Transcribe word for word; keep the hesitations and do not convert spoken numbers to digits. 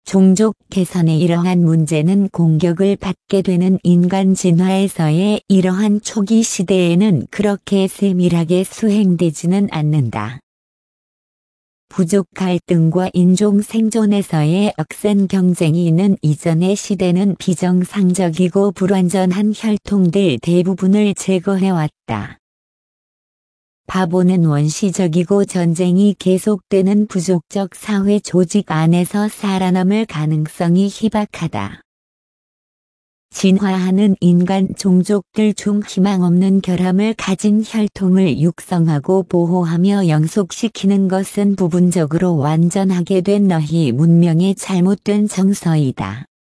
종족 개선의 이러한 문제는 공격을 받게 되는 인간 진화에서의 이러한 초기 시대에는 그렇게 세밀하게 수행되지는 않는다. 부족 갈등과 인종 생존에서의 억센 경쟁이 있는 이전의 시대는 비정상적이고 불완전한 혈통들 대부분을 제거해왔다. 바보는 원시적이고 전쟁이 계속되는 부족적 사회 조직 안에서 살아남을 가능성이 희박하다. 진화하는 인간 종족들 중 희망 없는 결함을 가진 혈통을 육성하고 보호하며 영속시키는 것은 부분적으로 완전하게 된 너희 문명의 잘못된 정서이다.